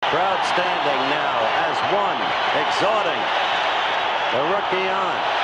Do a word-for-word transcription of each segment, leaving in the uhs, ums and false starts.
Crowd standing now as one, exhorting the rookie on.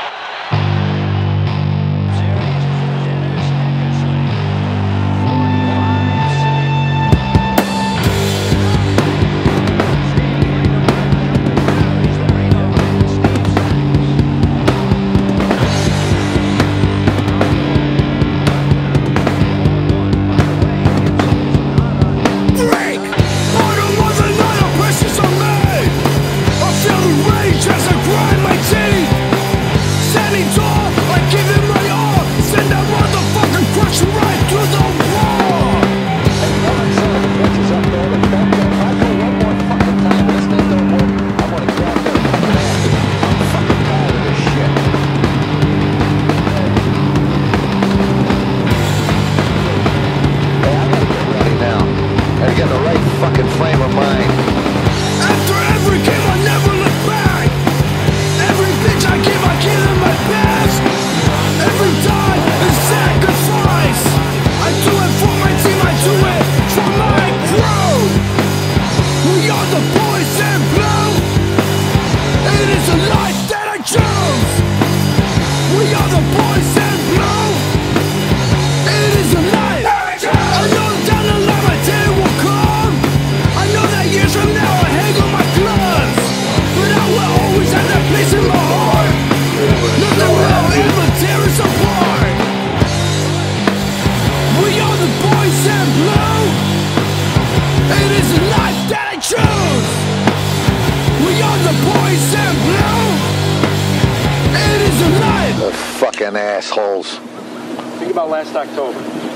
Get the right fucking frame of mind. After every game, I never look back. Every bitch I give, I give them my best. Every time is sacrifice. I do it for my team, I do it for my crew. We are the boys in blue. It is a life that I chose. We are the boys in blue. It is a life. I know down the line my day will come. I know that years from now I hang on my gloves, but I will always have that place in my heart. Nothing will ever tear us apart. We are the boys in blue. It is a life that I choose. We are the boys in blue. It is a life. The fucking assholes. Think about last October.